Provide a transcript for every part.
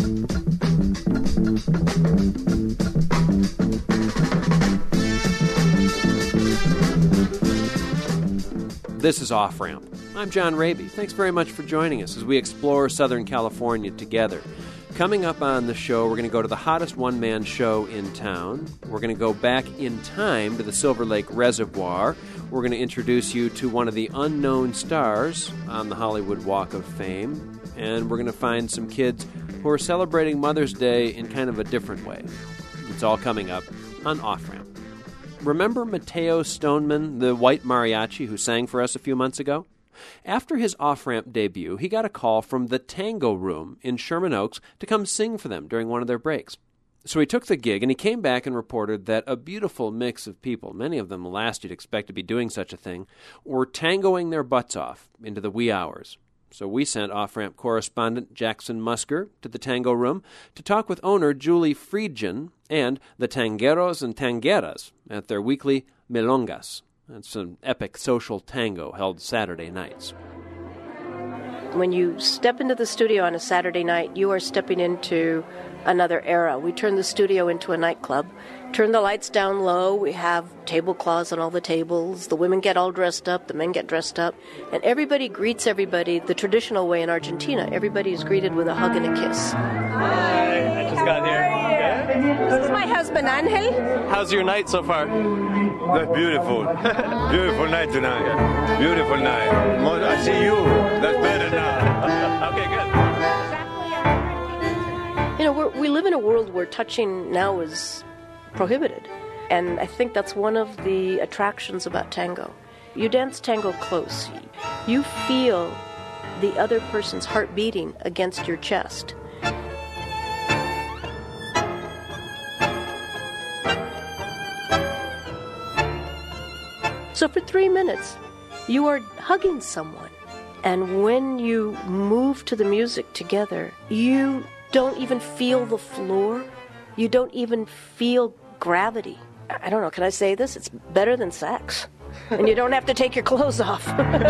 This is Off Ramp. I'm John Raby. Thanks very much for joining us as we explore Southern California together. Coming up on the show, we're going to go to the hottest one-man show in town. We're going to go back in time to the Silver Lake Reservoir. We're going to introduce you to one of the unknown stars on the Hollywood Walk of Fame. And we're going to find some kids who are celebrating Mother's Day in kind of a different way. It's all coming up on Off Ramp. Remember Mateo Stoneman, the white mariachi who sang for us a few months ago? After his off-ramp debut, he got a call from the Tango Room in Sherman Oaks to come sing for them during one of their breaks. So he took the gig, and he came back and reported that a beautiful mix of people, many of them the last you'd expect to be doing such a thing, were tangoing their butts off into the wee hours. So we sent off-ramp correspondent Jackson Musker to the Tango Room to talk with owner Julie Friedgen and the tangueros and tangueras at their weekly Milongas. It's an epic social tango held Saturday nights. When you step into the studio on a Saturday night, you are stepping into another era. We turn the studio into a nightclub, turn the lights down low, we have tablecloths on all the tables, the women get all dressed up, the men get dressed up, and everybody greets everybody the traditional way in Argentina. Everybody is greeted with a hug and a kiss. Hi, I just got here. This is my husband, Angel. How's your night so far? That's beautiful. Beautiful night tonight. Beautiful night. I see you. That's better now. Okay, good. You know, we live in a world where touching now is prohibited. And I think that's one of the attractions about tango. You dance tango close. You feel the other person's heart beating against your chest. So for 3 minutes, you are hugging someone. And when you move to the music together, you don't even feel the floor. You don't even feel gravity. I don't know, can I say this? It's better than sex. And you don't have to take your clothes off.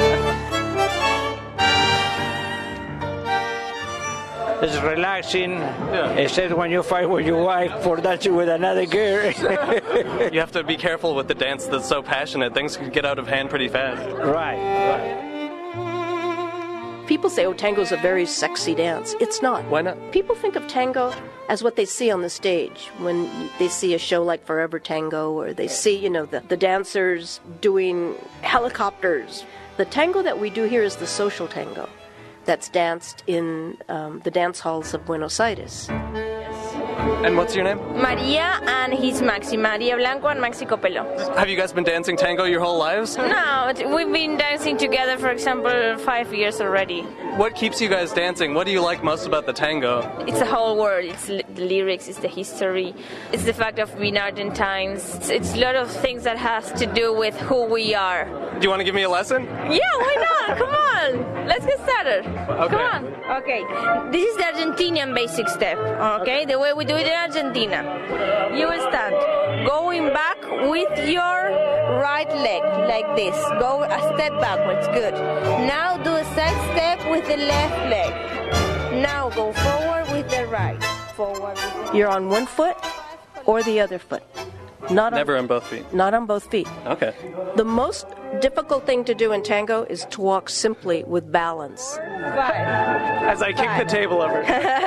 It's relaxing, except when you fight with your wife for dancing with another girl. You have to be careful with the dance that's so passionate. Things can get out of hand pretty fast. Right. People say, oh, tango's a very sexy dance. It's not. Why not? People think of tango as what they see on the stage when they see a show like Forever Tango, or they see, you know, the dancers doing helicopters. The tango that we do here is the social tango that's danced in the dance halls of Buenos Aires. And what's your name? Maria, and he's Maxi. Maria Blanco and Maxi Copelo. Have you guys been dancing tango your whole lives? No, we've been dancing together, for example, 5 years already. What keeps you guys dancing? What do you like most about the tango? It's the whole world. It's the lyrics, it's the history, it's the fact of being Argentines. It's a lot of things that has to do with who we are. Do you want to give me a lesson? Yeah, why not? Come on. Let's get started. Okay. Come on. Okay. This is the Argentinian basic step. Okay? The way we do it in Argentina. You will stand. Going back with your right leg, like this. Go a step backwards. Good. Now do a side step with the left leg. Now go forward with the right. Forward with the You're on one foot or the other foot. Never on both feet. Not on both feet. Okay. The most difficult thing to do in tango is to walk simply with balance. As I kick the table over.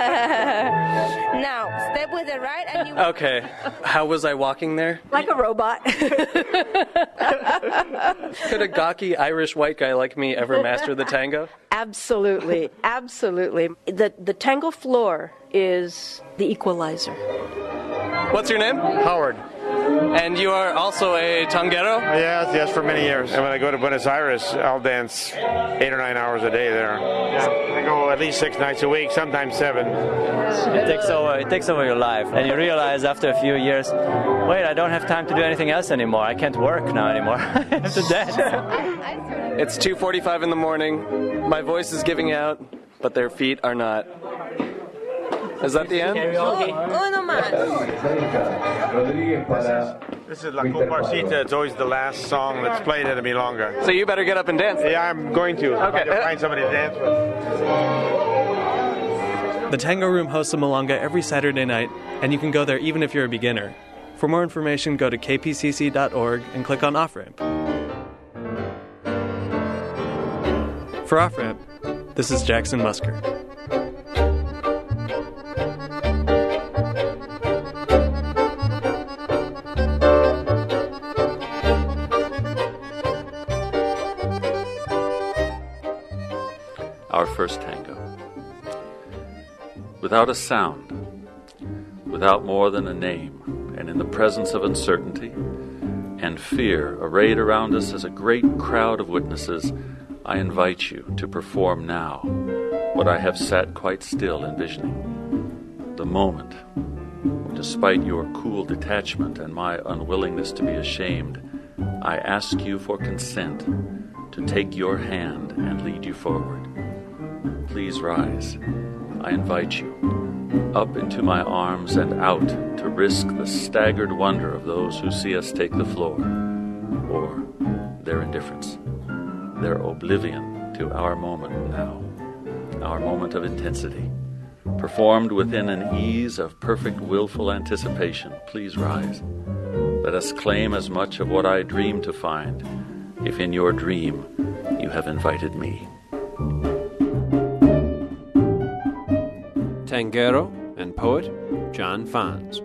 Now, step with the right and you... Okay. How was I walking there? Like a robot. Could a gawky Irish white guy like me ever master the tango? Absolutely. Absolutely. The tango floor is the equalizer. What's your name? Howard. And you are also a tanguero? Yes, for many years. And when I go to Buenos Aires, I'll dance 8 or 9 hours a day there. I go at least 6 nights a week, sometimes 7. It takes over your life, and you realize after a few years, wait, I don't have time to do anything else anymore. I can't work now anymore. I have to dance. It's 2:45 in the morning. My voice is giving out, but their feet are not. Is that the end? Uno más. This is La Comparsita. It's always the last song that's played at a milonga. So you better get up and dance. Yeah, I'm going to. Okay. I'm going to find somebody to dance with. The Tango Room hosts a milonga every Saturday night, and you can go there even if you're a beginner. For more information, go to kpcc.org and click on Off-Ramp. For Off-Ramp, this is Jackson Musker. Our first tango. Without a sound, without more than a name, and in the presence of uncertainty and fear arrayed around us as a great crowd of witnesses, I invite you to perform now what I have sat quite still envisioning. The moment, despite your cool detachment and my unwillingness to be ashamed, I ask you for consent to take your hand and lead you forward. Please rise. I invite you up into my arms and out to risk the staggered wonder of those who see us take the floor, or their indifference, their oblivion to our moment now, our moment of intensity, performed within an ease of perfect willful anticipation. Please rise. Let us claim as much of what I dream to find, if in your dream you have invited me. Tanguero and poet John Fons.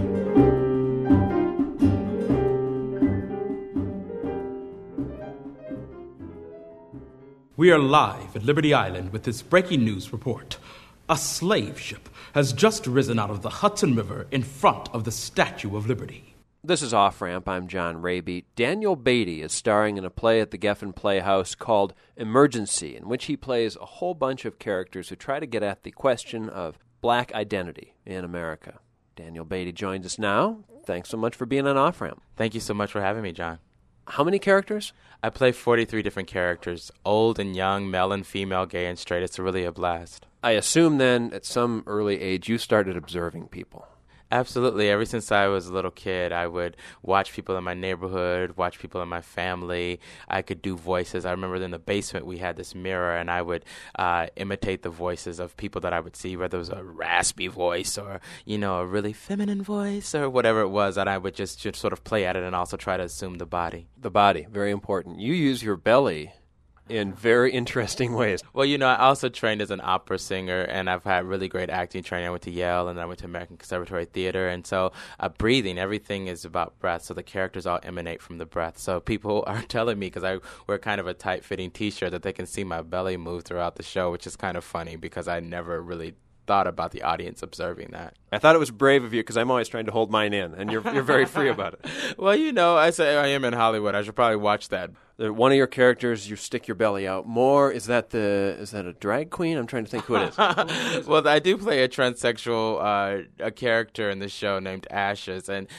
We are live at Liberty Island with this breaking news report. A slave ship has just risen out of the Hudson River in front of the Statue of Liberty. This is Off-Ramp. I'm John Raby. Daniel Beatty is starring in a play at the Geffen Playhouse called Emergency, in which he plays a whole bunch of characters who try to get at the question of black identity in America. Daniel Beatty joins us now. Thanks so much for being on Off-Ramp. Thank you so much for having me, John. How many characters? I play 43 different characters, old and young, male and female, gay and straight. It's really a blast. I assume then at some early age you started observing people. Absolutely. Ever since I was a little kid, I would watch people in my neighborhood, watch people in my family. I could do voices. I remember in the basement we had this mirror, and I would imitate the voices of people that I would see, whether it was a raspy voice or, a really feminine voice or whatever it was, and I would just sort of play at it and also try to assume the body. The body, very important. You use your belly in very interesting ways. Well, I also trained as an opera singer, and I've had really great acting training. I went to Yale, and then I went to American Conservatory Theater, and so breathing, everything is about breath, so the characters all emanate from the breath. So people are telling me, because I wear kind of a tight-fitting T-shirt, that they can see my belly move throughout the show, which is kind of funny because I never really thought about the audience observing that. I thought it was brave of you because I'm always trying to hold mine in, and you're very free about it. Well, I say I am in Hollywood. I should probably watch that. One of your characters, you stick your belly out more. Is that a drag queen? I'm trying to think who it is. Well, I do play a transsexual a character in the show named Ashes, and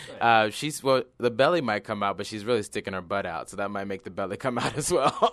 the belly might come out, but she's really sticking her butt out, so that might make the belly come out as well.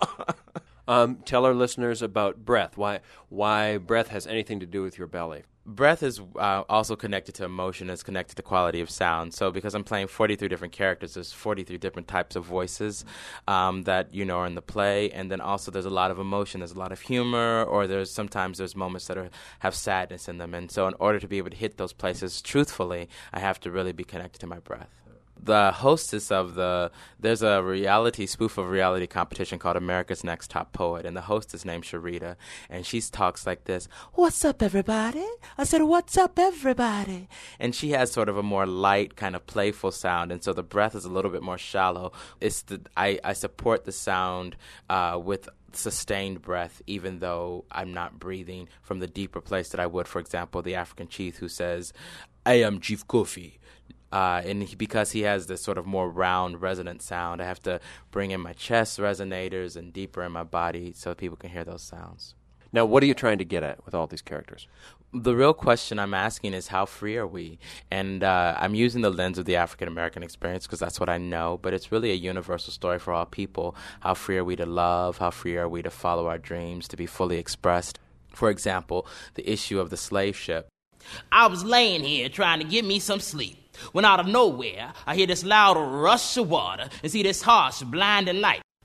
Tell our listeners about breath. Why breath has anything to do with your belly? Breath is also connected to emotion, is connected to quality of sound. So because I'm playing 43 different characters, there's 43 different types of voices that, are in the play. And then also there's a lot of emotion. There's a lot of humor, or sometimes there's moments that have sadness in them. And so in order to be able to hit those places truthfully, I have to really be connected to my breath. The hostess there's a spoof of reality competition called America's Next Top Poet, and the host is named Sharita, and she talks like this: "What's up, everybody?" I said, "What's up, everybody?" And she has sort of a more light, kind of playful sound, and so the breath is a little bit more shallow. I support the sound with sustained breath, even though I'm not breathing from the deeper place that I would, for example, the African chief who says, "I am Chief Kofi." Because he has this sort of more round, resonant sound, I have to bring in my chest resonators and deeper in my body so people can hear those sounds. Now, what are you trying to get at with all these characters? The real question I'm asking is, how free are we? And I'm using the lens of the African-American experience because that's what I know, but it's really a universal story for all people. How free are we to love? How free are we to follow our dreams, to be fully expressed? For example, the issue of the slave ship. I was laying here trying to get me some sleep, when out of nowhere, I hear this loud rush of water and see this harsh, blinding light.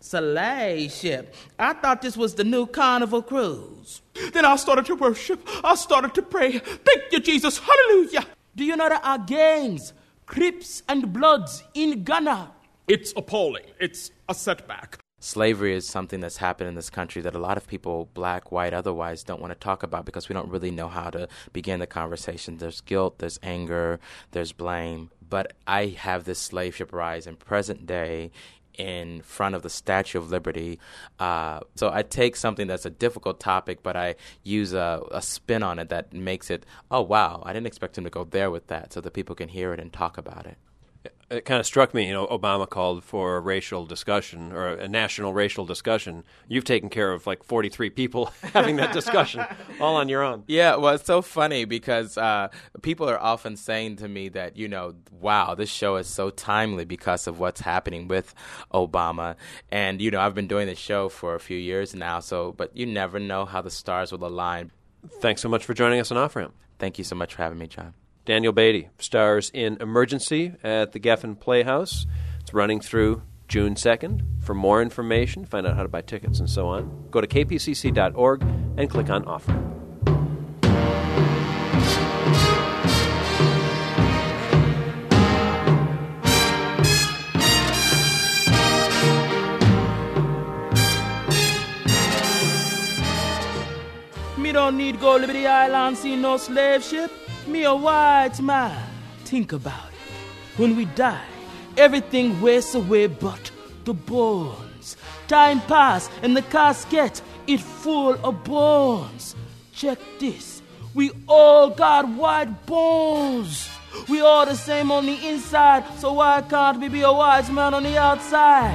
Slave ship. I thought this was the new Carnival cruise. Then I started to worship. I started to pray. Thank you, Jesus. Hallelujah. Do you know there are gangs, Crips and Bloods in Ghana? It's appalling. It's a setback. Slavery is something that's happened in this country that a lot of people, black, white, otherwise, don't want to talk about because we don't really know how to begin the conversation. There's guilt, there's anger, there's blame. But I have this slave ship rise in present day in front of the Statue of Liberty. So I take something that's a difficult topic, but I use a spin on it that makes it, oh, wow, I didn't expect him to go there with that, so that people can hear it and talk about it. It kind of struck me, Obama called for a racial discussion or a national racial discussion. You've taken care of like 43 people having that discussion all on your own. Yeah, well, it's so funny because people are often saying to me that, wow, this show is so timely because of what's happening with Obama. And, I've been doing this show for a few years now, but you never know how the stars will align. Thanks so much for joining us on Off Ramp. Thank you so much for having me, John. Daniel Beatty stars in Emergency at the Geffen Playhouse. It's running through June 2nd. For more information, find out how to buy tickets and so on, go to kpcc.org and click on Off Ramp. Me don't need go Liberty Island, see no slave ship. Me a white man. Think about it. When we die, everything wastes away but the bones. Time pass and the casket, it full of bones. Check this. We all got white bones. We all the same on the inside, so why can't we be a white man on the outside?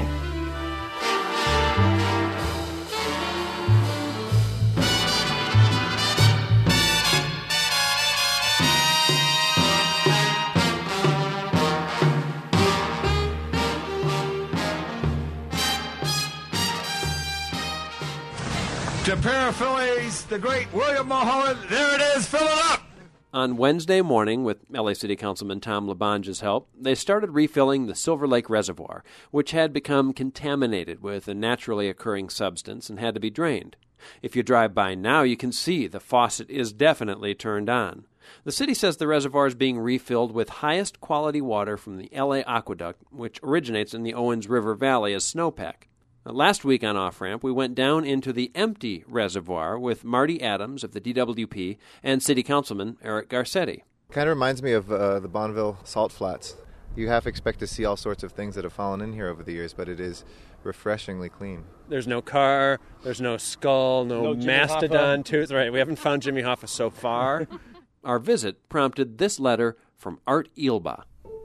To paraphrase the great William Mulholland, there it is, fill it up! On Wednesday morning, with LA City Councilman Tom LaBonge's help, they started refilling the Silver Lake Reservoir, which had become contaminated with a naturally occurring substance and had to be drained. If you drive by now, you can see the faucet is definitely turned on. The city says the reservoir is being refilled with highest quality water from the LA Aqueduct, which originates in the Owens River Valley as snowpack. Last week on Off Ramp, we went down into the empty reservoir with Marty Adams of the DWP and City Councilman Eric Garcetti. Kind of reminds me of the Bonneville Salt Flats. You half expect to see all sorts of things that have fallen in here over the years, but it is refreshingly clean. There's no car, there's no skull, no mastodon tooth. Right, we haven't found Jimmy Hoffa so far. Our visit prompted this letter from Art Eelba.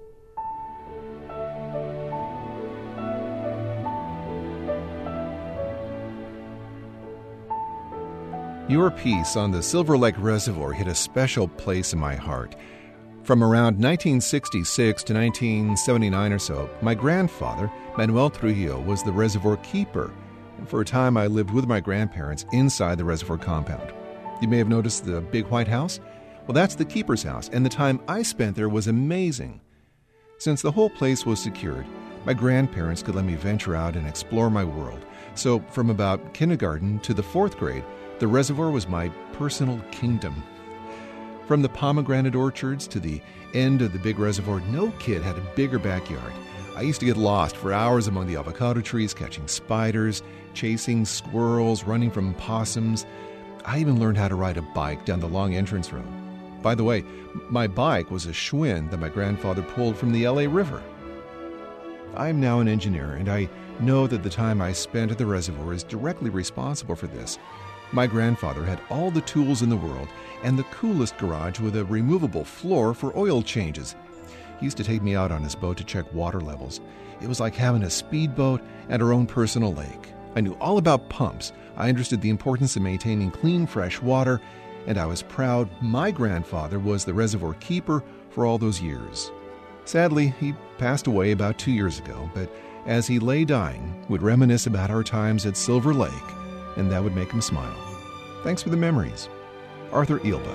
Your piece on the Silver Lake Reservoir hit a special place in my heart. From around 1966 to 1979 or so, my grandfather, Manuel Trujillo, was the reservoir keeper. And for a time, I lived with my grandparents inside the reservoir compound. You may have noticed the big white house. Well, that's the keeper's house, and the time I spent there was amazing. Since the whole place was secured, my grandparents could let me venture out and explore my world. So from about kindergarten to the 4th grade, the reservoir was my personal kingdom. From the pomegranate orchards to the end of the big reservoir, no kid had a bigger backyard. I used to get lost for hours among the avocado trees, catching spiders, chasing squirrels, running from possums. I even learned how to ride a bike down the long entrance road. By the way, my bike was a Schwinn that my grandfather pulled from the LA River. I'm now an engineer, and I know that the time I spent at the reservoir is directly responsible for this. My grandfather had all the tools in the world and the coolest garage with a removable floor for oil changes. He used to take me out on his boat to check water levels. It was like having a speedboat and our own personal lake. I knew all about pumps. I understood the importance of maintaining clean, fresh water, and I was proud my grandfather was the reservoir keeper for all those years. Sadly, he passed away about 2 years ago, but as he lay dying, would reminisce about our times at Silver Lake, and that would make him smile. Thanks for the memories. Arthur Eelba.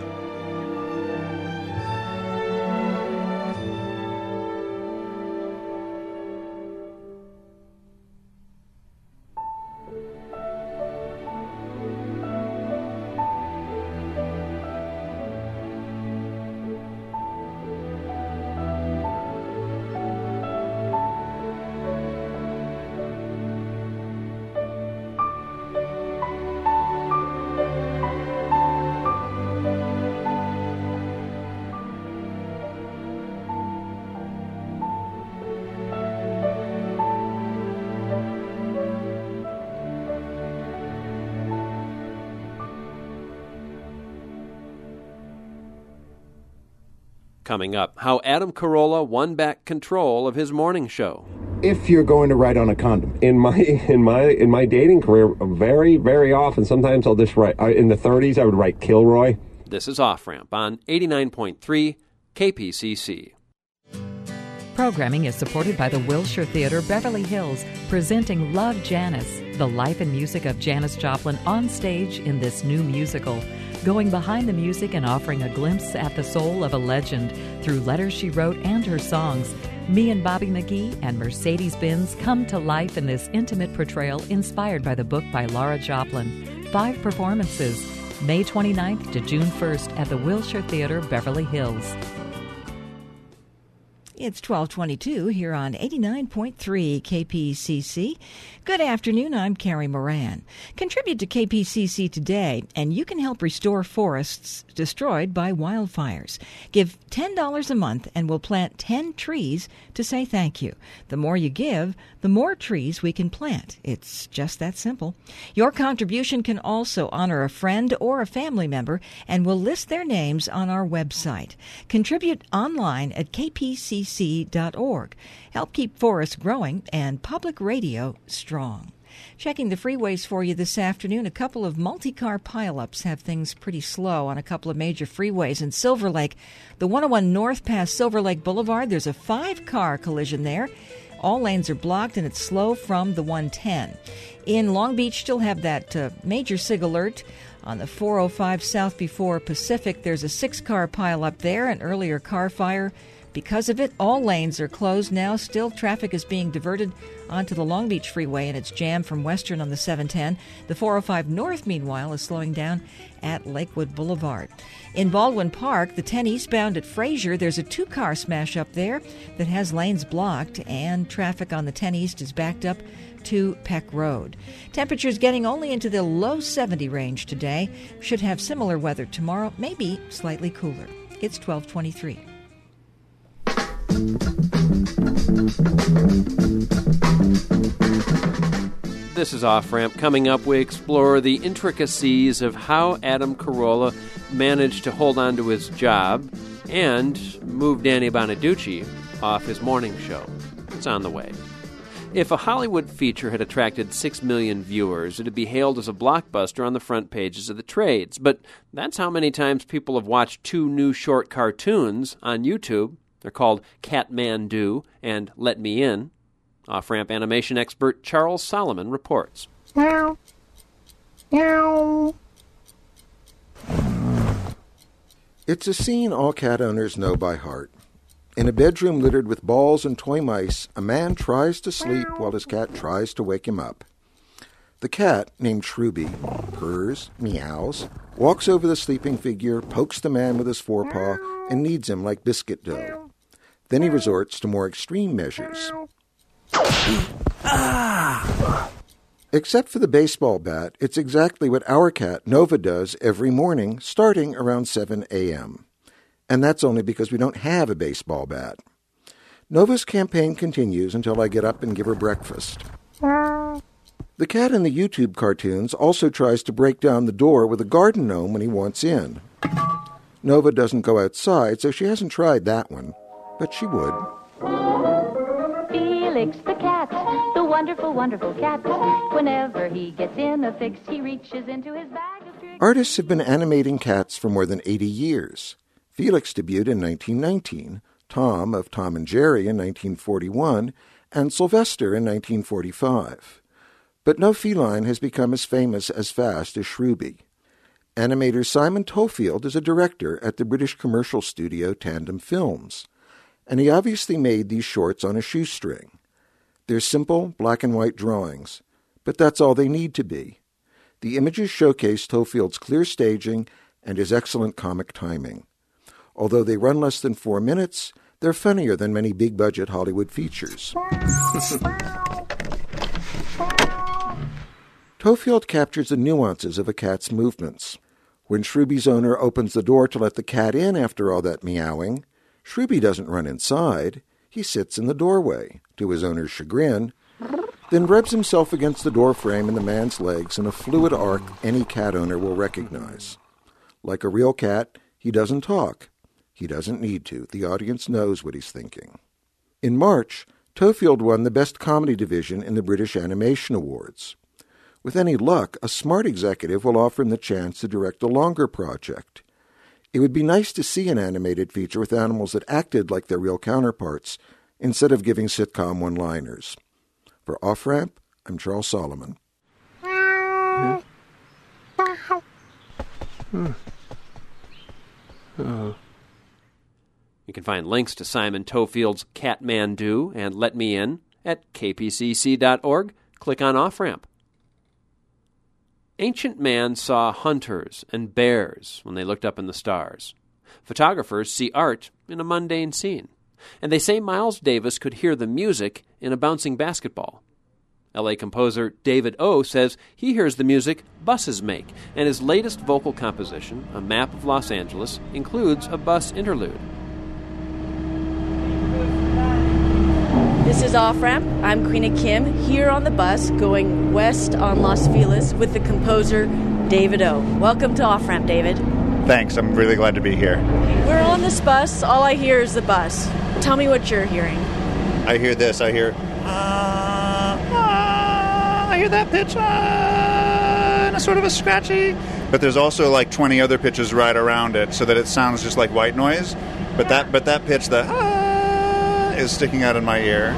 Coming up, how Adam Carolla won back control of his morning show. If you're going to write on a condom. In my dating career, very, very often, sometimes I'll just write, in the 30s, I would write Kilroy. This is Off Ramp on 89.3 KPCC. Programming is supported by the Wilshire Theatre, Beverly Hills, presenting Love Janis, the life and music of Janis Joplin on stage in this new musical. Going behind the music and offering a glimpse at the soul of a legend through letters she wrote and her songs. Me and Bobby McGee and Mercedes-Benz come to life in this intimate portrayal inspired by the book by Laura Joplin. 5 performances, May 29th to June 1st at the Wilshire Theatre, Beverly Hills. It's 12:22 here on 89.3 KPCC. Good afternoon, I'm Carrie Moran. Contribute to KPCC today, and you can help restore forests destroyed by wildfires. Give $10 a month, and we'll plant 10 trees to say thank you. The more you give, the more trees we can plant. It's just that simple. Your contribution can also honor a friend or a family member, and we'll list their names on our website. Contribute online at kpcc.org. Help keep forests growing and public radio strong. Checking the freeways for you this afternoon, a couple of multi-car pileups have things pretty slow on a couple of major freeways. In Silver Lake, the 101 north past Silver Lake Boulevard, there's a 5-car collision there. All lanes are blocked, and it's slow from the 110. In Long Beach, still have that major SIG alert. On the 405 south before Pacific, there's a 6-car pileup there, an earlier car fire. Because of it, all lanes are closed now. Still, traffic is being diverted onto the Long Beach Freeway, and it's jammed from Western on the 710. The 405 North, meanwhile, is slowing down at Lakewood Boulevard. In Baldwin Park, the 10 eastbound at Fraser, there's a 2-car smash up there that has lanes blocked, and traffic on the 10 east is backed up to Peck Road. Temperatures getting only into the low 70 range today. Should have similar weather tomorrow, maybe slightly cooler. It's 12:23. This is Off Ramp. Coming up, we explore the intricacies of how Adam Carolla managed to hold on to his job and move Danny Bonaducci off his morning show. It's on the way. If a Hollywood feature had attracted 6 million viewers, it would be hailed as a blockbuster on the front pages of the trades. But that's how many times people have watched 2 new short cartoons on YouTube. They're called Catmandu and Let Me In. Off-ramp animation expert Charles Solomon reports. Meow. Meow. It's a scene all cat owners know by heart. In a bedroom littered with balls and toy mice, a man tries to sleep while his cat tries to wake him up. The cat, named Shruby, purrs, meows, walks over the sleeping figure, pokes the man with his forepaw, and kneads him like biscuit dough. Then he resorts to more extreme measures. Except for the baseball bat, it's exactly what our cat, Nova, does every morning, starting around 7 a.m. And that's only because we don't have a baseball bat. Nova's campaign continues until I get up and give her breakfast. The cat in the YouTube cartoons also tries to break down the door with a garden gnome when he wants in. Nova doesn't go outside, so she hasn't tried that one, but she would. Felix the cat, the wonderful, wonderful cat. Whenever he gets in a fix, he reaches into his bag of tricks. Artists have been animating cats for more than 80 years. Felix debuted in 1919, Tom of Tom and Jerry in 1941, and Sylvester in 1945. But no feline has become as famous as fast as Shruby. Animator Simon Tofield is a director at the British commercial studio Tandem Films, and he obviously made these shorts on a shoestring. They're simple, black-and-white drawings, but that's all they need to be. The images showcase Tofield's clear staging and his excellent comic timing. Although they run less than 4 minutes, they're funnier than many big-budget Hollywood features. Tofield captures the nuances of a cat's movements. When Shruby's owner opens the door to let the cat in after all that meowing, Shruby doesn't run inside. He sits in the doorway, to his owner's chagrin, then rubs himself against the doorframe and the man's legs in a fluid arc any cat owner will recognize. Like a real cat, he doesn't talk, He doesn't need to. The audience knows what he's thinking. In March, Toefield won the Best Comedy Division in the British Animation Awards. With any luck, a smart executive will offer him the chance to direct a longer project. It would be nice to see an animated feature with animals that acted like their real counterparts, instead of giving sitcom one-liners. For Off Ramp, I'm Charles Solomon. You can find links to Simon Toefield's Catmandu and Let Me In at kpcc.org. Click on Off Ramp. Ancient man saw hunters and bears when they looked up in the stars. Photographers see art in a mundane scene. And they say Miles Davis could hear the music in a bouncing basketball. L.A. composer David O. says he hears the music buses make, and his latest vocal composition, A Map of Los Angeles, includes a bus interlude. This is Off Ramp. I'm Queena Kim, here on the bus going west on Los Feliz with the composer David O. Welcome to Off Ramp, David. Thanks, I'm really glad to be here. We're on this bus. All I hear is the bus. Tell me what you're hearing. I hear this. I hear that pitch and a sort of a scratchy. But there's also like 20 other pitches right around it, so that it sounds just like white noise. But that pitch, the is sticking out in my ear.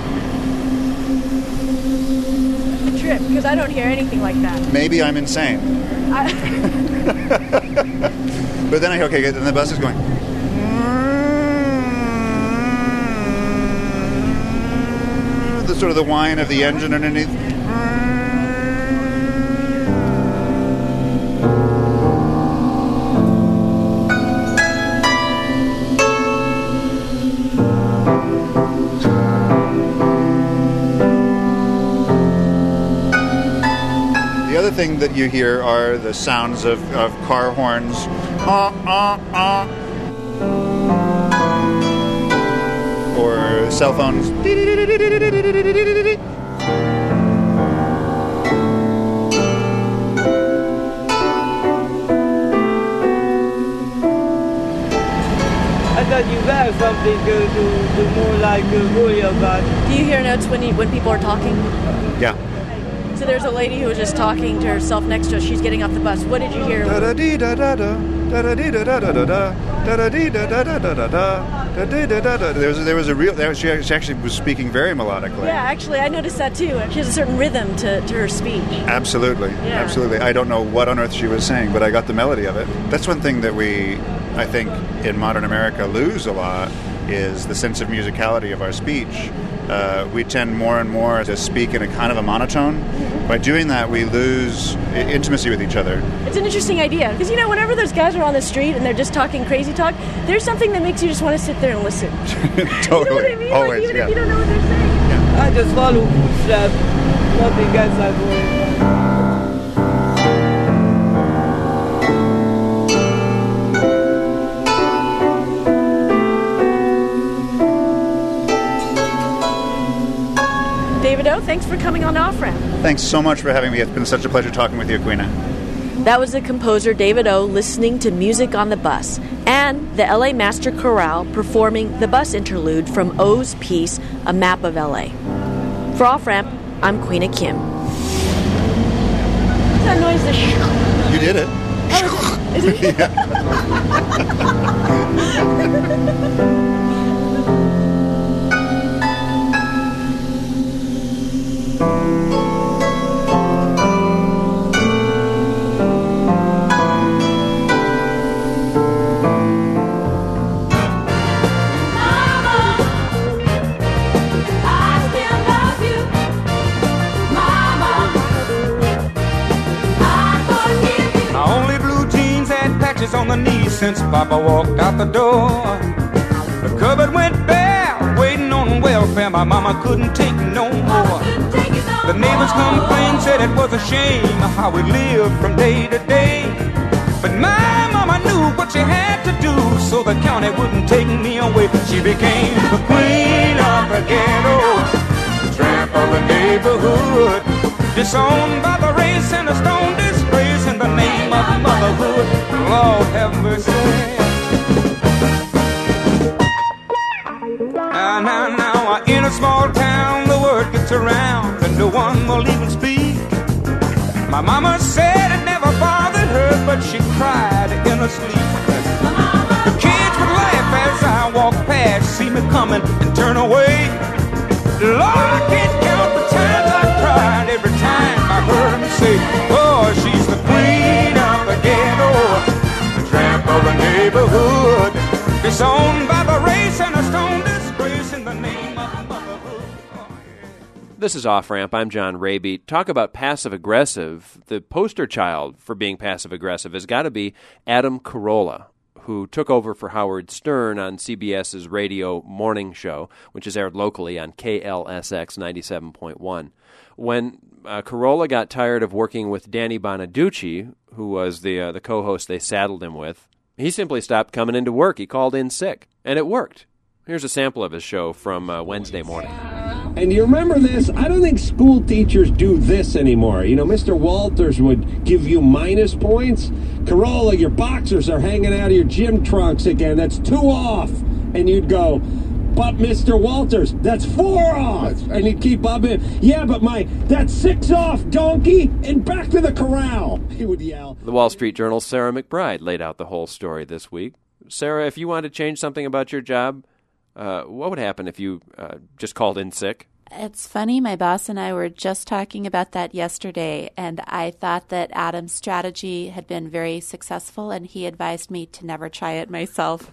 A trip, because I don't hear anything like that. Maybe I'm insane. But then then the bus is going. The sort of the whine of the engine underneath. The other thing that you hear are the sounds of car horns. Or cell phones. I thought you had something to more like worry about. Do you hear notes when people are talking? Yeah. So there's a lady who was just talking to herself next to us. She's getting off the bus. What did you hear? She actually was speaking very melodically. Yeah, actually, I noticed that too. She has a certain rhythm to her speech. Absolutely, yeah. Absolutely. I don't know what on earth she was saying, but I got the melody of it. That's one thing that we, I think, in modern America lose a lot, is the sense of musicality of our speech. We tend more and more to speak in a kind of a monotone. By doing that, we lose intimacy with each other. It's an interesting idea, because, whenever those guys are on the street and they're just talking crazy talk, there's something that makes you just want to sit there and listen. Totally. You know what I mean? Always, even yeah. if you don't know what they're saying. Yeah. I just follow footsteps. Nothing else I worry about. David O., thanks for coming on Off Ramp. Thanks so much for having me. It's been such a pleasure talking with you, Queena. That was the composer David O. listening to music on the bus, and the LA Master Chorale performing the bus interlude from O's piece, A Map of LA. For Off Ramp, I'm Queena Kim. What's that noise? You did it. Oh, is it? Yeah. On the knees since Papa walked out the door. The cupboard went bare, waiting on welfare. My mama couldn't take no more. The neighbors complained, said it was a shame how we lived from day to day. But my mama knew what she had to do, so the county wouldn't take me away. She became the queen of the ghetto, the tramp of the neighborhood, disowned by the race and a stone disgrace in the name of motherhood. Lord have mercy. small town, the word gets around and no one will even speak. My mama said it never bothered her, but she cried in her sleep. The kids would laugh as I walked past, see me coming and turn away. Lord, I can't count the times I cried every time I heard him say, oh, she's the queen of the ghetto, the tramp of the neighborhood, disowned by the race and a stone disgrace in the name of motherhood. This is Off Ramp. I'm John Raby. Talk about passive-aggressive. The poster child for being passive-aggressive has got to be Adam Carolla, who took over for Howard Stern on CBS's radio morning show, which is aired locally on KLSX 97.1. When Carolla got tired of working with Danny Bonaducci, who was the co-host they saddled him with, he simply stopped coming into work. He called in sick, and it worked. Here's a sample of his show from Wednesday morning. And you remember this? I don't think school teachers do this anymore. You know, Mr. Walters would give you minus points. Carolla, your boxers are hanging out of your gym trunks again. That's 2 off. And you'd go, but Mr. Walters, that's 4 off. And you'd keep up it. Yeah, but that's 6 off, donkey. And back to the corral. He would yell. The Wall Street Journal's Sarah McBride laid out the whole story this week. Sarah, if you wanted to change something about your job, what would happen if you just called in sick? It's funny, my boss and I were just talking about that yesterday, and I thought that Adam's strategy had been very successful, and he advised me to never try it myself.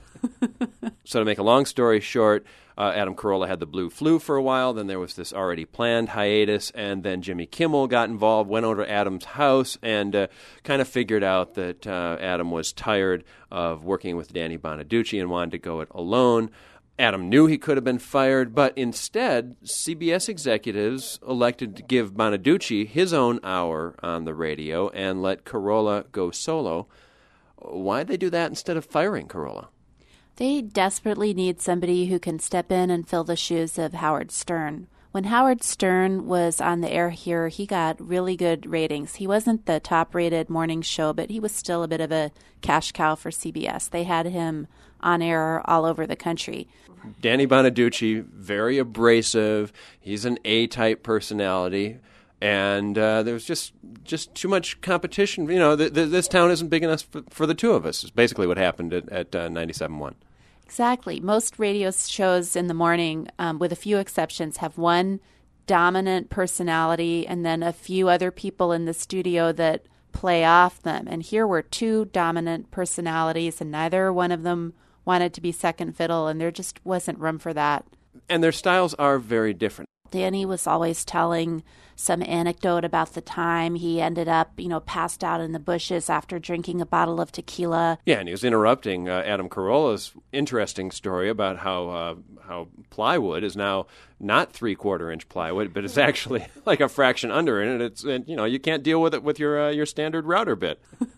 So to make a long story short, Adam Carolla had the blue flu for a while, then there was this already planned hiatus, and then Jimmy Kimmel got involved, went over to Adam's house, and kind of figured out that Adam was tired of working with Danny Bonaducci and wanted to go it alone. Adam knew he could have been fired, but instead, CBS executives elected to give Bonaducci his own hour on the radio and let Carolla go solo. Why'd they do that instead of firing Carolla? They desperately need somebody who can step in and fill the shoes of Howard Stern. When Howard Stern was on the air here, he got really good ratings. He wasn't the top-rated morning show, but he was still a bit of a cash cow for CBS. They had him on air all over the country. Danny Bonaducci, very abrasive. He's an A-type personality. And there was just too much competition. You know, this town isn't big enough for the two of us, is basically what happened at 97.1. Exactly. Most radio shows in the morning, with a few exceptions, have one dominant personality and then a few other people in the studio that play off them. And here were 2 dominant personalities, and neither one of them wanted to be second fiddle, and there just wasn't room for that. And their styles are very different. Danny was always telling some anecdote about the time he ended up, passed out in the bushes after drinking a bottle of tequila. Yeah, and he was interrupting Adam Carolla's interesting story about how plywood is now not 3/4-inch plywood, but it's actually like a fraction under it, and you can't deal with it with your standard router bit.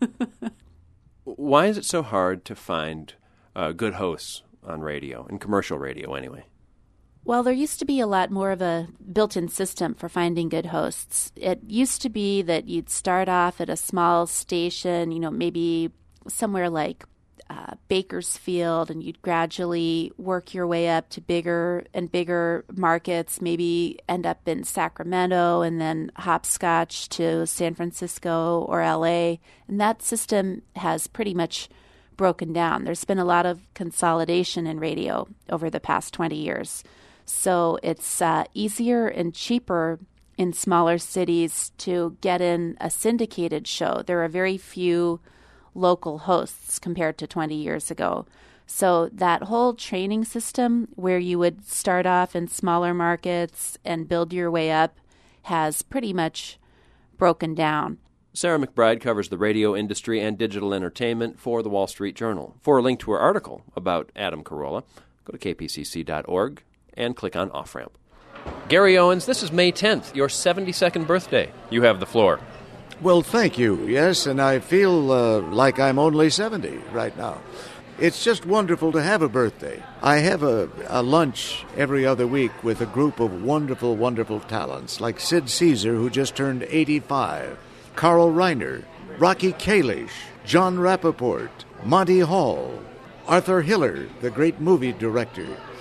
Why is it so hard to find good hosts on radio, in commercial radio anyway? Well, there used to be a lot more of a built-in system for finding good hosts. It used to be that you'd start off at a small station, maybe somewhere like Bakersfield, and you'd gradually work your way up to bigger and bigger markets, maybe end up in Sacramento and then hopscotch to San Francisco or LA. And that system has pretty much broken down. There's been a lot of consolidation in radio over the past 20 years. So it's easier and cheaper in smaller cities to get in a syndicated show. There are very few local hosts compared to 20 years ago. So that whole training system where you would start off in smaller markets and build your way up has pretty much broken down. Sarah McBride covers the radio industry and digital entertainment for the Wall Street Journal. For a link to her article about Adam Carolla, go to kpcc.org and click on Off Ramp. Gary Owens, this is May 10th, your 72nd birthday. You have the floor. Well, thank you, yes, and I feel like I'm only 70 right now. It's just wonderful to have a birthday. I have a lunch every other week with a group of wonderful, wonderful talents, like Sid Caesar, who just turned 85, Carl Reiner, Rocky Kalish, John Rappaport, Monty Hall, Arthur Hiller, the great movie director.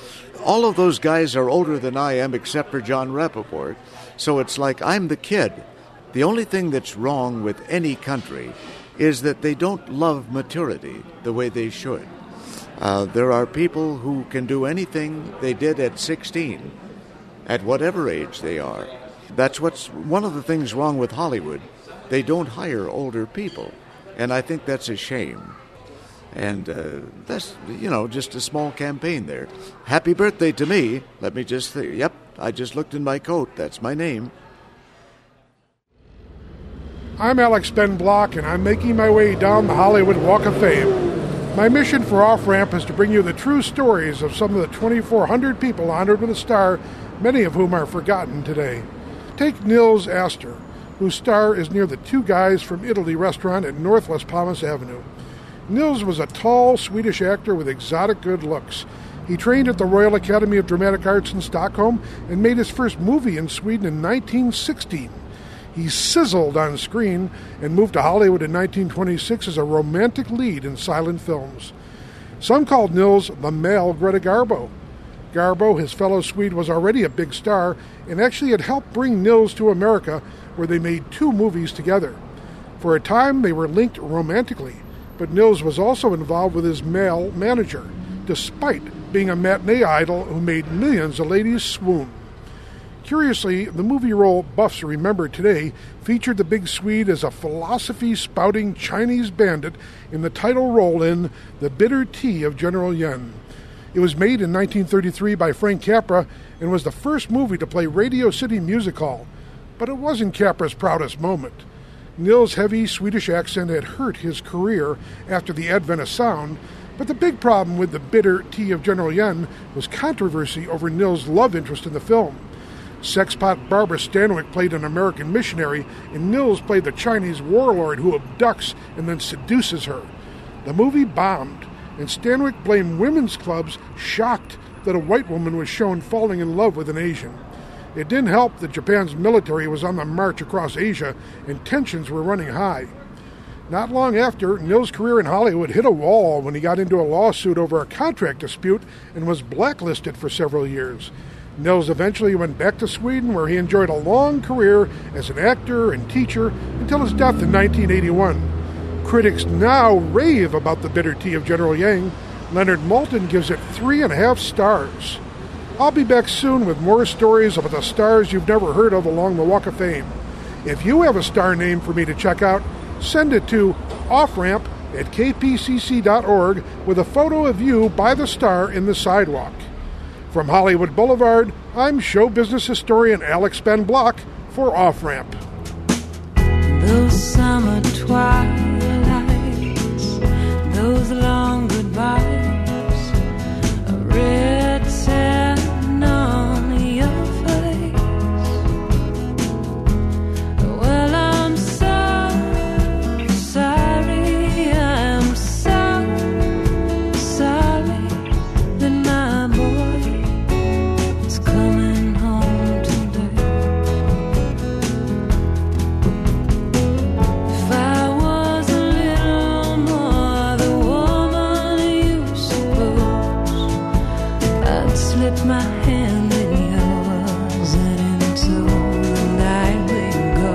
all of those guys are older than I am except for John Rappaport. So it's like I'm the kid. The only thing that's wrong with any country is that they don't love maturity the way they should. There are people who can do anything they did at 16, at whatever age they are. That's what's one of the things wrong with Hollywood. They don't hire older people, and I think that's a shame. And that's, just a small campaign there. Happy birthday to me. Let me just say, yep, I just looked in my coat. That's my name. I'm Alex Ben Block, and I'm making my way down the Hollywood Walk of Fame. My mission for Off Ramp is to bring you the true stories of some of the 2,400 people honored with a star, many of whom are forgotten today. Take Nils Astor, whose star is near the Two Guys from Italy restaurant at Northwest Palmas Avenue. Nils was a tall Swedish actor with exotic good looks. He trained at the Royal Academy of Dramatic Arts in Stockholm and made his first movie in Sweden in 1916. He sizzled on screen and moved to Hollywood in 1926 as a romantic lead in silent films. Some called Nils the male Greta Garbo. Garbo, his fellow Swede, was already a big star and actually had helped bring Nils to America, where they made 2 movies together. For a time, they were linked romantically, but Nils was also involved with his male manager, despite being a matinee idol who made millions of ladies swoon. Curiously, the movie role buffs remember today featured the big Swede as a philosophy-spouting Chinese bandit in the title role in The Bitter Tea of General Yen. It was made in 1933 by Frank Capra and was the first movie to play Radio City Music Hall. But it wasn't Capra's proudest moment. Nils' heavy Swedish accent had hurt his career after the advent of sound, but the big problem with The Bitter Tea of General Yen was controversy over Nils' love interest in the film. Sexpot Barbara Stanwyck played an American missionary, and Nils played the Chinese warlord who abducts and then seduces her. The movie bombed, and Stanwyck blamed women's clubs, shocked that a white woman was shown falling in love with an Asian. It didn't help that Japan's military was on the march across Asia, and tensions were running high. Not long after, Nils' career in Hollywood hit a wall when he got into a lawsuit over a contract dispute and was blacklisted for several years. Nils eventually went back to Sweden, where he enjoyed a long career as an actor and teacher until his death in 1981. Critics now rave about The Bitter Tea of General Yang. Leonard Maltin gives it 3.5 stars. I'll be back soon with more stories about the stars you've never heard of along the Walk of Fame. If you have a star name for me to check out, send it to offramp@kpcc.org with a photo of you by the star in the sidewalk. From Hollywood Boulevard, I'm show business historian Alex Ben Block for Off Ramp. Those summer twilights, those long goodbyes, a red sand on your face. Well, I'm so sorry, I'm so sorry that my boy is coming home today. If I was a little more the woman you suppose, I'd slip my hand in yours and into the night we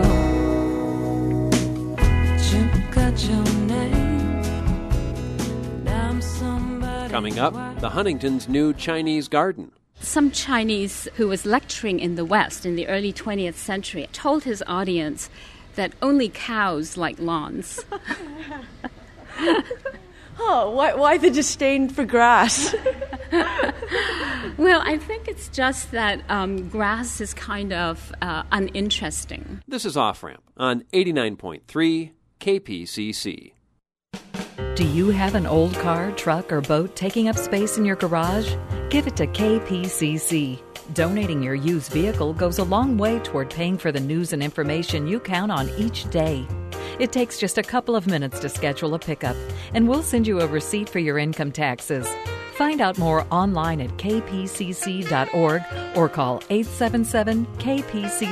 go. But you got your name, and I'm somebody. Coming up, the Huntingtons' new Chinese garden. Some Chinese who was lecturing in the West in the early 20th century told his audience that only cows like lawns. Oh, why the disdain for grass? Well, I think it's just that grass is kind of uninteresting. This is Off Ramp on 89.3 KPCC. Do you have an old car, truck, or boat taking up space in your garage? Give it to KPCC. Donating your used vehicle goes a long way toward paying for the news and information you count on each day. It takes just a couple of minutes to schedule a pickup, and we'll send you a receipt for your income taxes. Find out more online at kpcc.org or call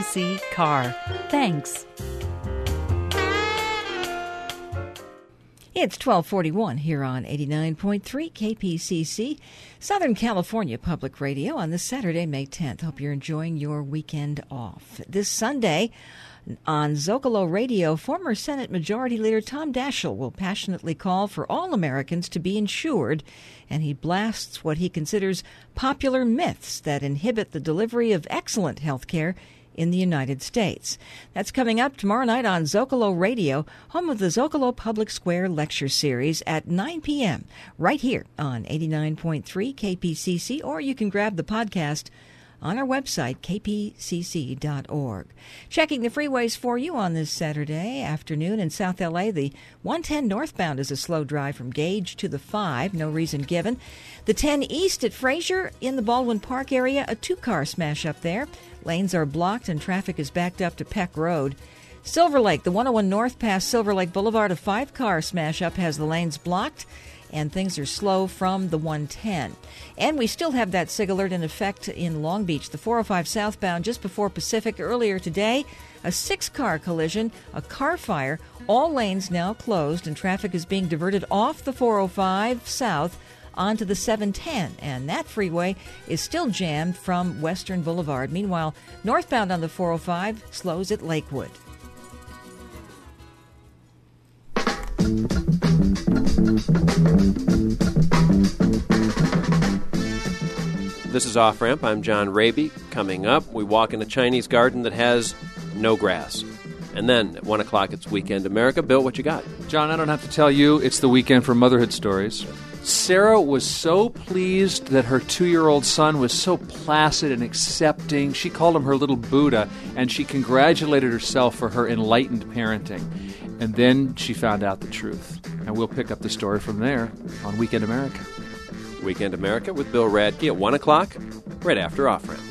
877-KPCC-CAR. Thanks. It's 1241 here on 89.3 KPCC, Southern California Public Radio on this Saturday, May 10th. Hope you're enjoying your weekend off. This Sunday on Zocalo Radio, former Senate Majority Leader Tom Daschle will passionately call for all Americans to be insured, and he blasts what he considers popular myths that inhibit the delivery of excellent health care in the United States. That's coming up tomorrow night on Zocalo Radio, home of the Zocalo Public Square Lecture Series at 9 p.m., right here on 89.3 KPCC, or you can grab the podcast on our website, kpcc.org. Checking the freeways for you on this Saturday afternoon in South L.A., the 110 northbound is a slow drive from Gage to the 5, no reason given. The 10 east at Fraser in the Baldwin Park area, a two-car smash up there. Lanes are blocked and traffic is backed up to Peck Road. Silver Lake, the 101 north past Silver Lake Boulevard, a 5-car smash-up has the lanes blocked, and things are slow from the 110. And we still have that SIG alert in effect in Long Beach, the 405 southbound just before Pacific earlier today. A 6-car collision, a car fire, all lanes now closed, and traffic is being diverted off the 405 south onto the 710, and that freeway is still jammed from Western Boulevard. Meanwhile, northbound on the 405 slows at Lakewood. This is Off Ramp. I'm John Raby. Coming up, we walk in a Chinese garden that has no grass. And then at 1 o'clock, it's Weekend America. Bill, what you got? John, I don't have to tell you, it's the weekend for motherhood stories. Sarah was so pleased that her 2-year-old son was so placid and accepting. She called him her little Buddha, and she congratulated herself for her enlightened parenting. And then she found out the truth. And we'll pick up the story from there on Weekend America. Weekend America with Bill Radke at 1 o'clock, right after Off Ramp.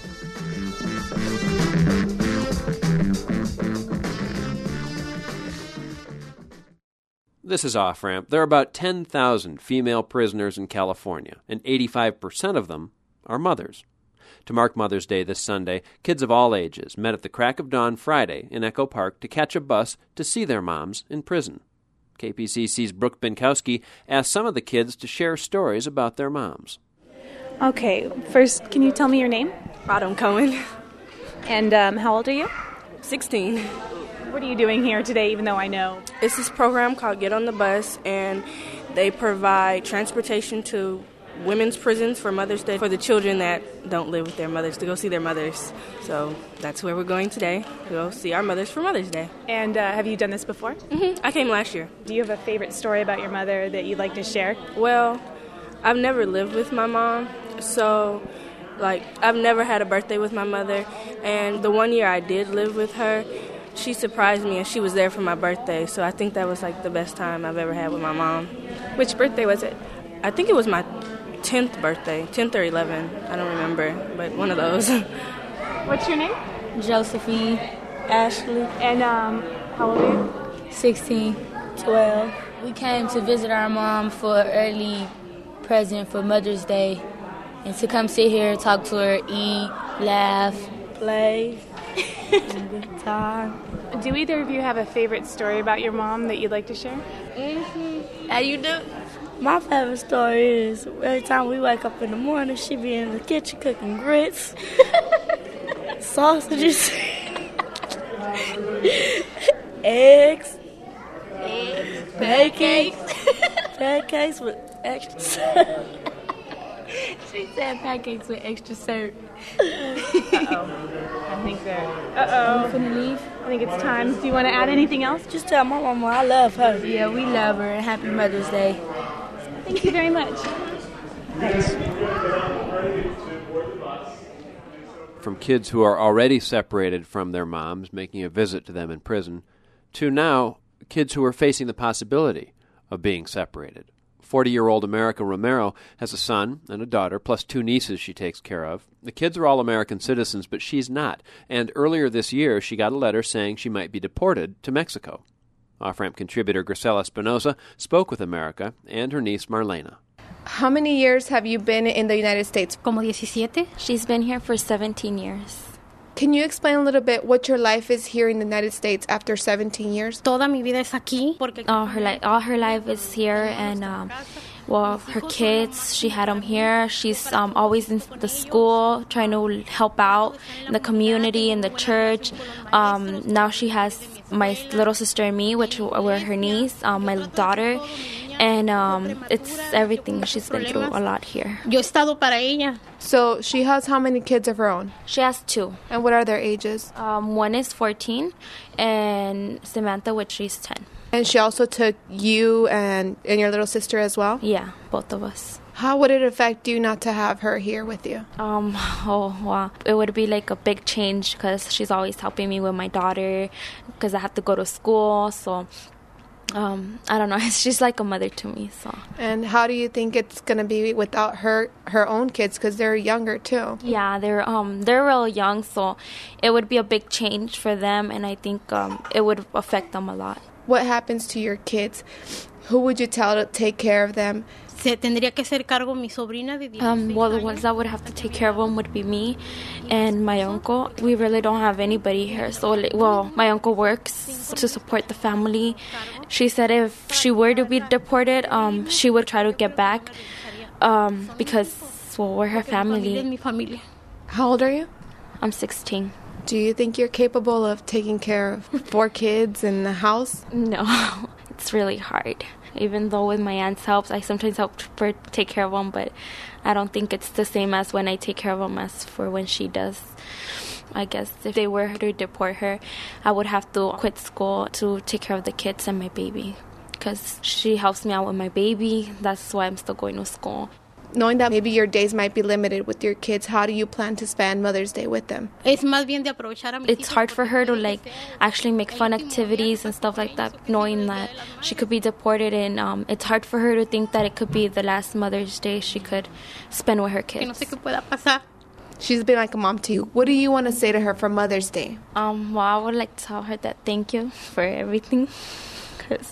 This is Off Ramp. There are about 10,000 female prisoners in California, and 85% of them are mothers. To mark Mother's Day this Sunday, kids of all ages met at the crack of dawn Friday in Echo Park to catch a bus to see their moms in prison. KPCC's Brooke Binkowski asked some of the kids to share stories about their moms. Okay, first, can you tell me your name? Autumn Cohen. And how old are you? 16. What are you doing here today, even though I know? It's this program called Get on the Bus, and they provide transportation to women's prisons for Mother's Day for the children that don't live with their mothers, to go see their mothers. So that's where we're going today, to go see our mothers for Mother's Day. And have you done this before? Mm-hmm. I came last year. Do you have a favorite story about your mother that you'd like to share? Well, I've never lived with my mom, so I've never had a birthday with my mother, and the one year I did live with her, she surprised me and she was there for my birthday, so I think that was the best time I've ever had with my mom. Which birthday was it? I think it was my 10th birthday, 10th or 11th, I don't remember, but one of those. What's your name? Josephine. Ashley. And how old are you? 16. 12. We came to visit our mom for an early present for Mother's Day, and to come sit here, talk to her, eat, laugh, play. Good time. Do either of you have a favorite story about your mom that you'd like to share? Mm-hmm. How you do? My favorite story is every time we wake up in the morning, she be in the kitchen cooking grits, sausages, eggs, pancakes with extra syrup. She said pancakes with extra syrup. I think they're... I'm finna leave. I think it's time. Do you want to add anything else? Just tell my mama I love her. Yeah, we love her, and happy Mother's Day. Thank you very much. Thanks. From kids who are already separated from their moms, making a visit to them in prison, to now kids who are facing the possibility of being separated. 40-year-old America Romero has a son and a daughter, plus 2 nieces she takes care of. The kids are all American citizens, but she's not. And earlier this year, she got a letter saying she might be deported to Mexico. Off-Ramp contributor Grisela Espinosa spoke with America and her niece Marlena. How many years have you been in the United States? Como 17. She's been here for 17 years. Can you explain a little bit what your life is here in the United States after 17 years? Toda mi vida es aquí. All her life is here, and well, her kids, she had them here. She's always in the school, trying to help out in the community, in the church. Now she has my little sister and me, which were her niece, my daughter. And it's everything. She's been through a lot here. Yo he estado para ella. So she has how many kids of her own? She has 2. And what are their ages? One is 14, and Samantha, which she's 10. And she also took you and your little sister as well? Yeah, both of us. How would it affect you not to have her here with you? Oh, wow. It would be like a big change because she's always helping me with my daughter because I have to go to school, so... I don't know. She's like a mother to me. So. And how do you think it's gonna be without her own kids? Because they're younger too. Yeah, they're real young, so it would be a big change for them, and I think it would affect them a lot. What happens to your kids? Who would you tell to take care of them? Se tendría que hacer cargo mi sobrina de 16 well, the ones that would have to take care of them would be me and my uncle. We really don't have anybody here. So, well, my uncle works to support the family. She said if she were to be deported, she would try to get back because, well, we're her family. How old are you? I'm 16. Do you think you're capable of taking care of 4 kids in the house? No, it's really hard. Even though with my aunt's help, I sometimes help her take care of them, but I don't think it's the same as when I take care of them as for when she does. I guess if they were to deport her, I would have to quit school to take care of the kids and my baby because she helps me out with my baby. That's why I'm still going to school. Knowing that maybe your days might be limited with your kids, how do you plan to spend Mother's Day with them? It's hard for her to actually make fun activities and stuff like that, knowing that she could be deported, and it's hard for her to think that it could be the last Mother's Day she could spend with her kids. She's been like a mom to you. What do you want to say to her for Mother's Day? Well, I would like to tell her that thank you for everything, because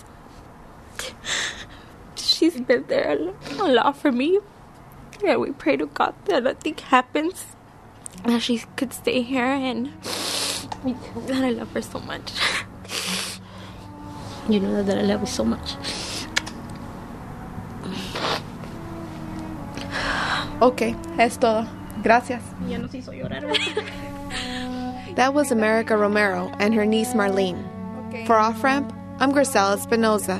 she's been there a lot for me. Yeah, we pray to God that nothing happens, that she could stay here, and that I love her so much. You know that I love you so much. Okay, es todo. Gracias. That was America Romero and her niece Marlene. For Off Ramp, I'm Grisela Espinoza.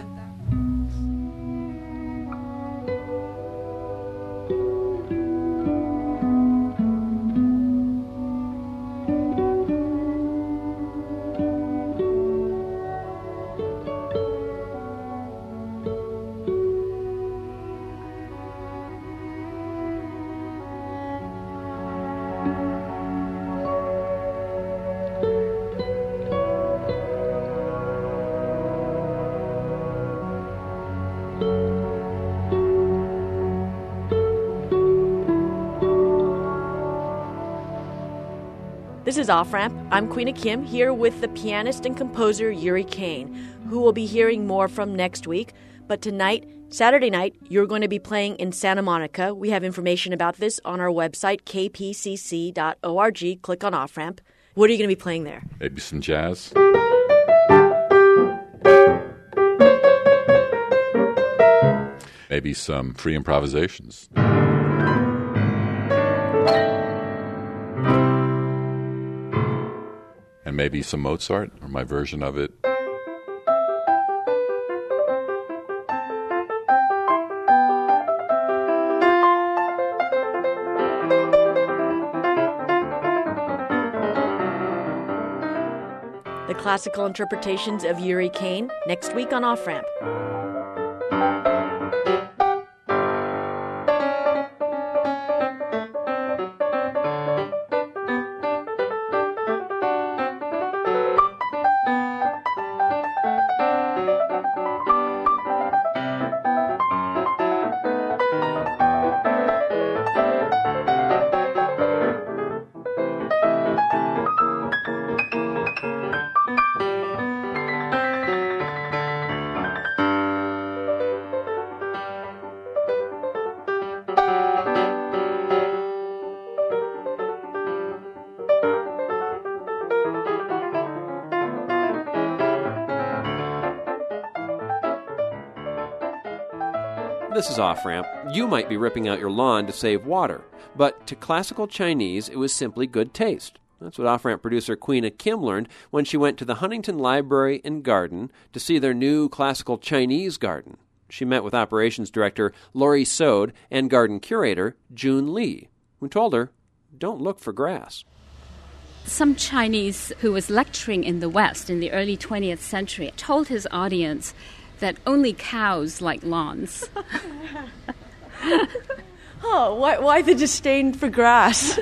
This is Off Ramp. I'm Queena Kim here with the pianist and composer Yuri Kane, who we'll be hearing more from next week. But tonight, Saturday night, you're going to be playing in Santa Monica. We have information about this on our website, kpcc.org. Click on Off Ramp. What are you going to be playing there? Maybe some jazz. Maybe some free improvisations. And maybe some Mozart, or my version of it. The classical interpretations of Yuri Kane next week on Off Ramp. This is Off Ramp. You might be ripping out your lawn to save water, but to classical Chinese, it was simply good taste. That's what Off Ramp producer Queena Kim learned when she went to the Huntington Library and Garden to see their new classical Chinese garden. She met with operations director Lori Sode and garden curator June Lee, who told her, don't look for grass. Some Chinese who was lecturing in the West in the early 20th century told his audience that only cows like lawns. Oh, why the disdain for grass?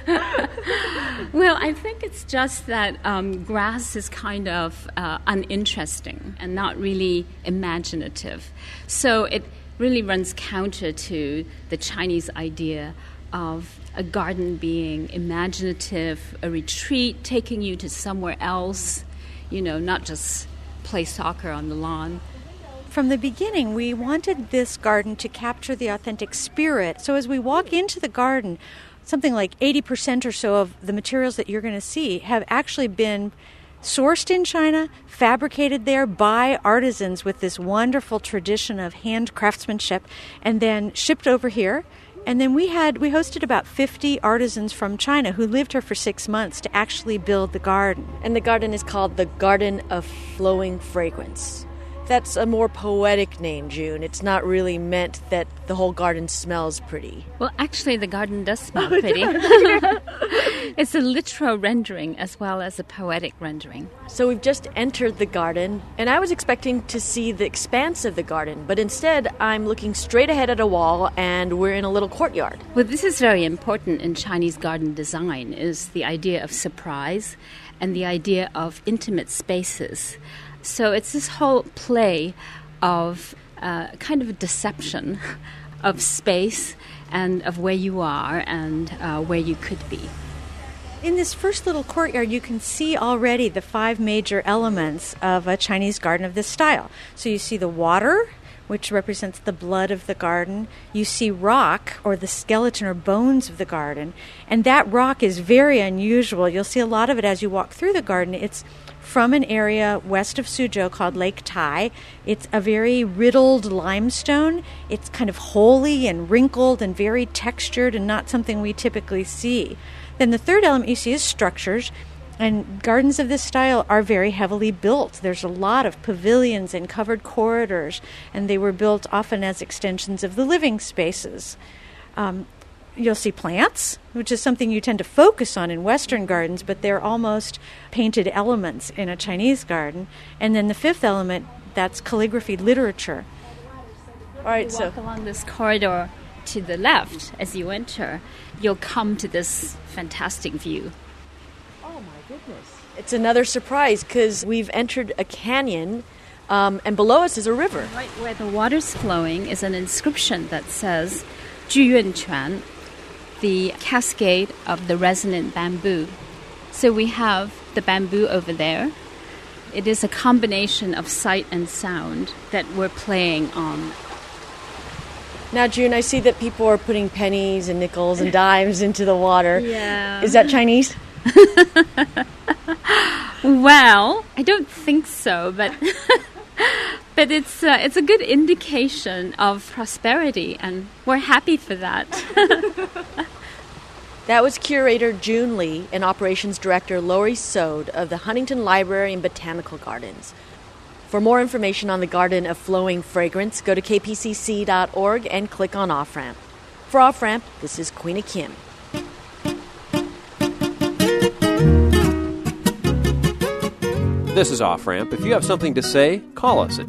Well, I think it's just that grass is kind of uninteresting and not really imaginative. So it really runs counter to the Chinese idea of a garden being imaginative, a retreat, taking you to somewhere else, not just play soccer on the lawn. From the beginning, we wanted this garden to capture the authentic spirit. So as we walk into the garden, something like 80% or so of the materials that you're going to see have actually been sourced in China, fabricated there by artisans with this wonderful tradition of hand craftsmanship, and then shipped over here. And then we hosted about 50 artisans from China who lived here for 6 months to actually build the garden. And the garden is called the Garden of Flowing Fragrance. That's a more poetic name, June. It's not really meant that the whole garden smells pretty. Well, actually, the garden does smell pretty. It's a literal rendering as well as a poetic rendering. So we've just entered the garden, and I was expecting to see the expanse of the garden, but instead I'm looking straight ahead at a wall, and we're in a little courtyard. Well, this is very important in Chinese garden design, is the idea of surprise and the idea of intimate spaces. So it's this whole play of kind of a deception of space and of where you are and where you could be. In this first little courtyard, you can see already the 5 major elements of a Chinese garden of this style. So you see the water, which represents the blood of the garden. You see rock, or the skeleton or bones of the garden. And that rock is very unusual. You'll see a lot of it as you walk through the garden. It's from an area west of Suzhou called Lake Tai. It's a very riddled limestone. It's kind of holy and wrinkled and very textured and not something we typically see. Then the third element you see is structures. And gardens of this style are very heavily built. There's a lot of pavilions and covered corridors, and they were built often as extensions of the living spaces. You'll see plants, which is something you tend to focus on in Western gardens, but they're almost painted elements in a Chinese garden. And then the fifth element, that's calligraphy, literature. All right, so walk along this corridor to the left as you enter, you'll come to this fantastic view. Oh my goodness. It's another surprise because we've entered a canyon and below us is a river. Right where the water's flowing is an inscription that says Juyuanquan, the cascade of the resonant bamboo. So we have the bamboo over there. It is a combination of sight and sound that we're playing on. Now, June, I see that people are putting pennies and nickels and dimes into the water. Yeah. Is that Chinese? Well, I don't think so, but but it's a good indication of prosperity, and we're happy for that. That was curator June Lee and operations director Lori Sode of the Huntington Library and Botanical Gardens. For more information on the Garden of Flowing Fragrance, go to kpcc.org and click on Off Ramp. For Off Ramp, this is Queena Kim. This is Off Ramp. If you have something to say, call us at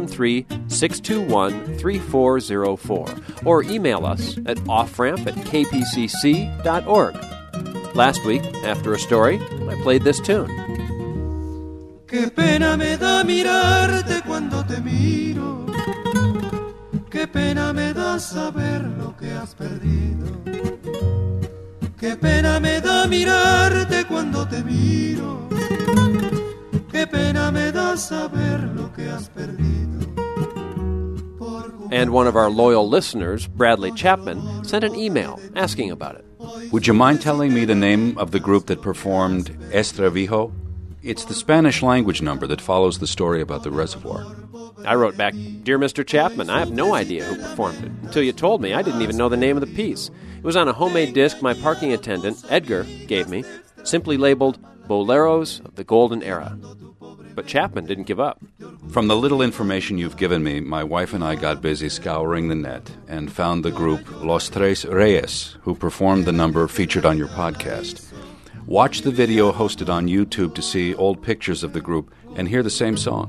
213-621-3404 or email us at offramp@kpcc.org. Last week, after a story, I played this tune. Qué pena me da mirarte cuando te miro. Qué pena me da saber lo que has perdido. Qué pena me da mirarte cuando te miro. Qué pena me da saber lo que has perdido. And one of our loyal listeners, Bradley Chapman, sent an email asking about it. Would you mind telling me the name of the group that performed Estrevijo? It's the Spanish language number that follows the story about the reservoir. I wrote back, "Dear Mr. Chapman, I have no idea who performed it. Until you told me, I didn't even know the name of the piece. It was on a homemade disc my parking attendant, Edgar, gave me, simply labeled Boleros of the Golden Era." But Chapman didn't give up. From the little information you've given me, my wife and I got busy scouring the net and found the group Los Tres Reyes, who performed the number featured on your podcast. Watch the video hosted on YouTube to see old pictures of the group and hear the same song.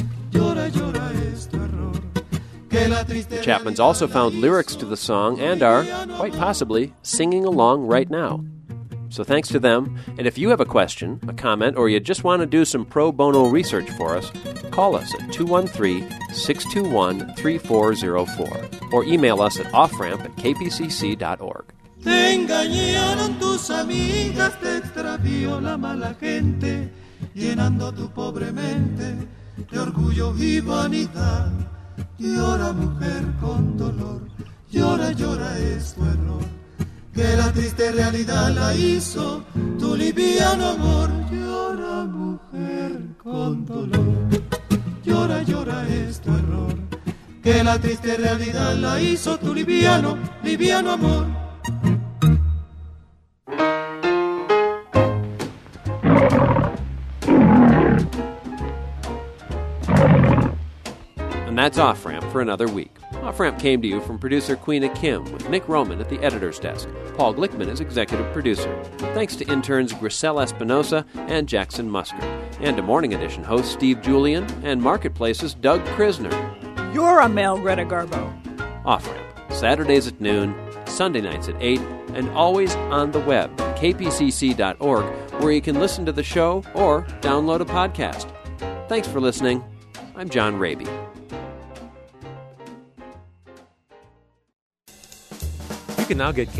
The Chapmans also found lyrics to the song and are, quite possibly, singing along right now. So thanks to them, and if you have a question, a comment, or you just want to do some pro bono research for us, call us at 213-621-3404 or email us at offramp@kpcc.org. Te engañaron tus amigas, te extravió la mala gente, llenando tu pobre mente de orgullo y vanidad. Llora, mujer, con dolor, llora, llora, es tu error, que la triste realidad la hizo tu liviano amor. Llora, mujer, con dolor, llora, llora, es tu error, que la triste realidad la hizo tu liviano amor. And that's Off Ramp for another week. Off Ramp came to you from producer Queena Kim, with Nick Roman at the editor's desk. Paul Glickman is executive producer. Thanks to interns Griselle Espinosa and Jackson Musker, and to Morning Edition host Steve Julian and Marketplace's Doug Krisner. You're a Mel Greta Garbo. Off Ramp, Saturdays at noon, Sunday nights at 8, and always on the web, kpcc.org, where you can listen to the show or download a podcast. Thanks for listening. I'm John Raby. You can now get